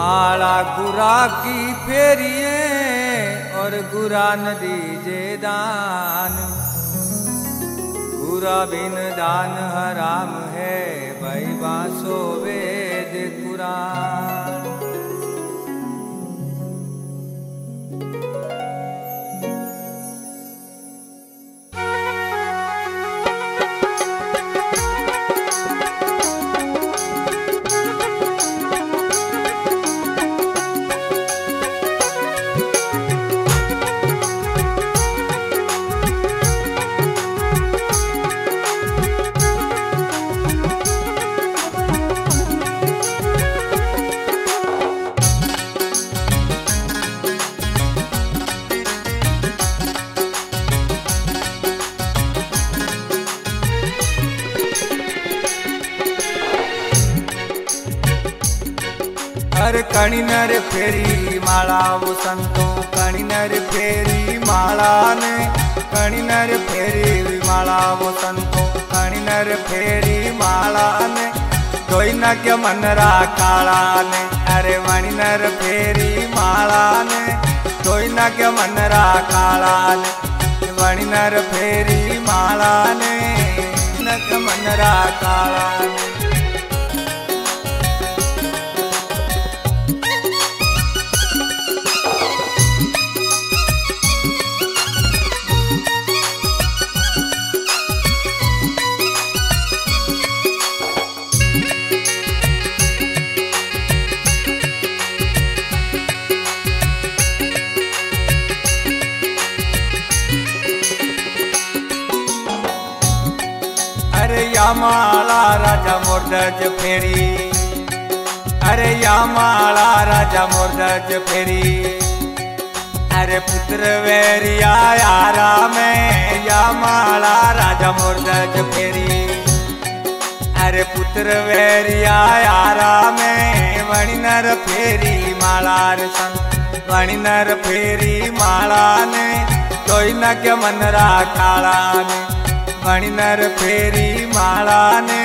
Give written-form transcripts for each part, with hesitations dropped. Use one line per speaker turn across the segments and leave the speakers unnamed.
माला गुरा की फेरिए और गुरा नदी जे दान। गुरा बिन दान हराम है, भाई बांसो वेद कुरान। हर कणी नर फेरी माला वो संतो, कणी नर फेरी माला ने, कणी नर फेरी माला वो संतो, कणी नर फेरी माला ने। कोई न क्या मनरा काला ने, अरे मणि नर फेरी माला ने। कोई न क्या मनरा काला ने, मणि नर फेरी माला ने, न क्या मनरा काला ने। अरे या माला राजा मोरदज फेरी, अरे या माला राजा मोरदज फेरी। अरे पुत्र वेरिया यारा में, या माला राजा मोरदज फेरी। अरे पुत्र वेरिया यारा में, वणि नर फेरी माला रे संत, वणि नर फेरी माला ने। कोई न क्या मनरा काला ने, वणि नर फेरी माला ने।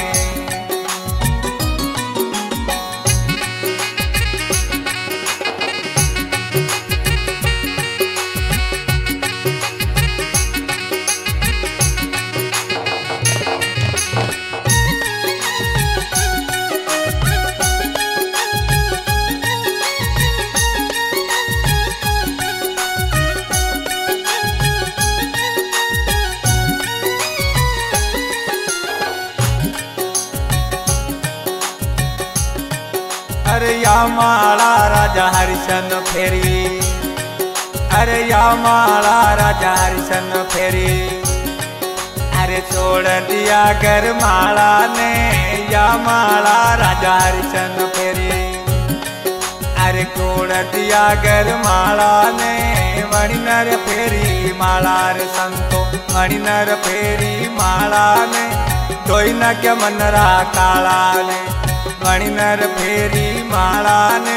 अरे या माला राजा हरिचंद्र फेरी, अरे या माला राजा हरिचंद्र फेरी। अरे छोड़ दिया घर माला ने, या माला राजा हरिचंद्र फेरी। अरे छोड़ दिया घर माला ने, वणि नर फेरी माला रे संतो, वणि नर फेरी माला ने। कोई न क्या मनरा काला ने, वणि नर फेरी माला ने।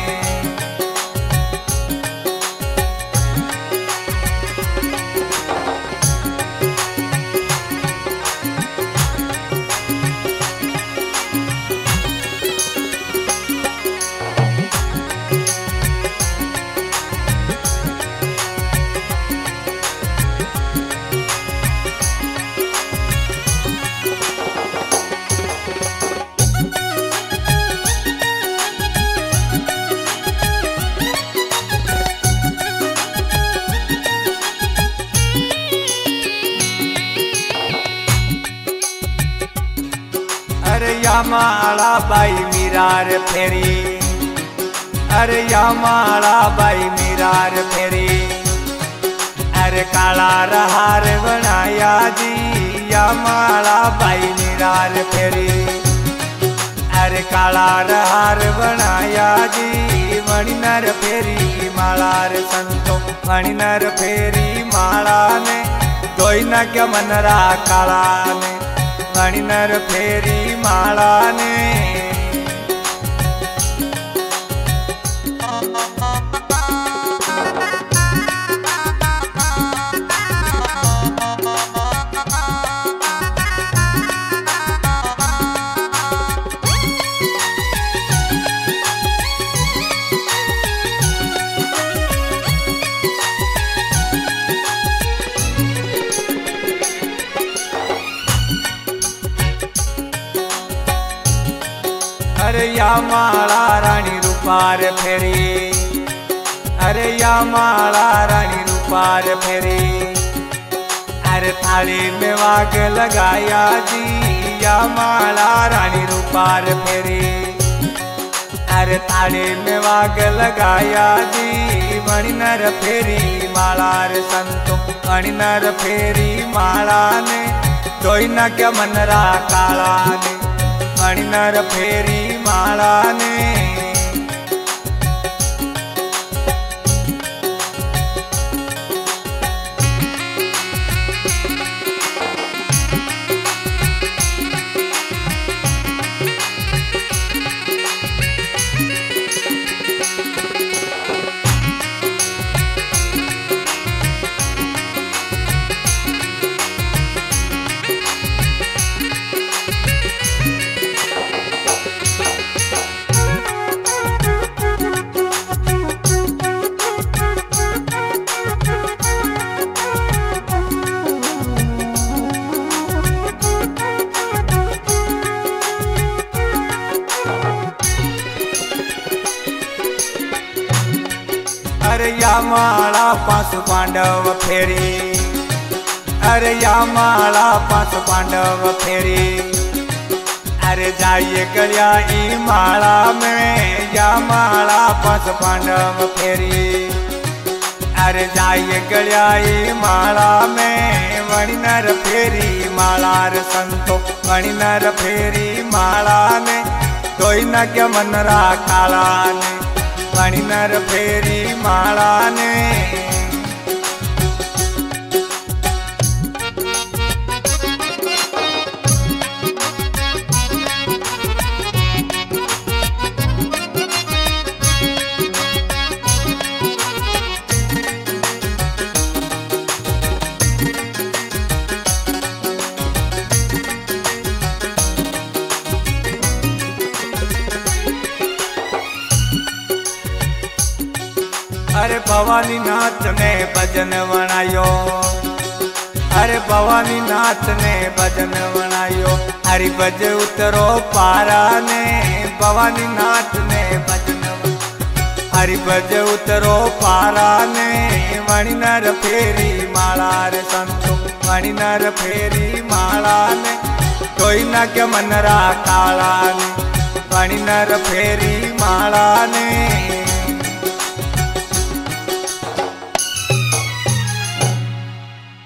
अरे या माला बाई मीरा रे फेरी, अरे या माला बाई मीरा रे फेरी। अरे काला रहार बनाया जी, या माला बाई मीरा रे फेरी। अरे काला रहार बनाया जी, वणि नर फेरी माला रे संतो, वणि नर फेरी माला ने। कोई न क्या मनरा काला ने, वणि नर फेरी माला ने। अरे या माला रानी रूपार फेरी, अरे या माला रानी रूपार फेरी। अरे थाली में वाग लगाया जी, या माला रानी रूपार फेरी। अरे थाली में वाग लगाया जी, मणिनर फेरी माला रे संतो, मणिनर फेरी माला ने जोई न क्या मनरा काला ने, मणिनर फेरी माला ने। अरे या माला पांच पांडव फेरी, अरे या माला पांच पांडव फेरी। अरे जाइए गलिया ई माला में, या माला पांच पांडव फेरी। अरे जाइए गलिया ई माला में, मणिनर फेरी माला रे संतो, मणिनर फेरी माला ने कोई न क्या मनरा काला ने, मणिनर फेरी माला ने। अरे भवानी नाथ ने भजन बनायो, अरे भवानी नाथ ने भजन बनायो। हरि भज उतरो पारा ने, भवानी नाथ ने भजन, हरि भज उतरो पारा ने। मणिनर फेरी माला रे संतो, मणिनर फेरी माला ने कोई न क्या मनरा काला ने, मणिनर फेरी माला ने।